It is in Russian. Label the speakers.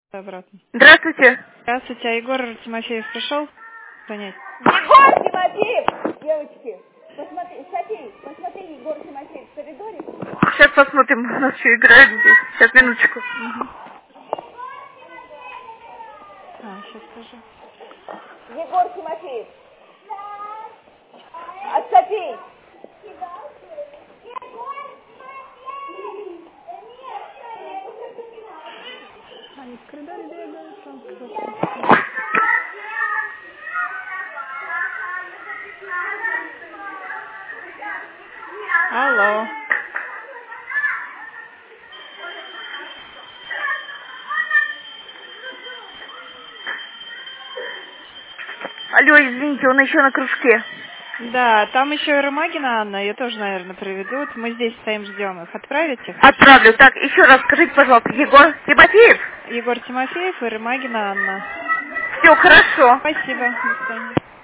Speaker 1: Обратно.
Speaker 2: Здравствуйте.
Speaker 1: Здравствуйте, а Егор Тимофеев пришел занять?
Speaker 2: Егор Тимофеев! Девочки, посмотри, посмотри, Егор Тимофеев в коридоре. Сейчас посмотрим, у нас еще играют здесь. Сейчас, минуточку.
Speaker 1: Сейчас скажу.
Speaker 2: Егор Тимофеев. Отступи!
Speaker 1: Они в коридоре бегают, там Алло.
Speaker 2: Алло, извините, он еще на кружке.
Speaker 1: Да, там еще и Ромагина Анна, ее тоже, наверное, приведут. Мы здесь стоим, ждем их. Отправить их?
Speaker 2: Отправлю. Так, еще раз скажите, пожалуйста, Егор Тимофеев?
Speaker 1: Егор Тимофеев и Ромагина Анна.
Speaker 2: Все, хорошо.
Speaker 1: Спасибо. До свидания.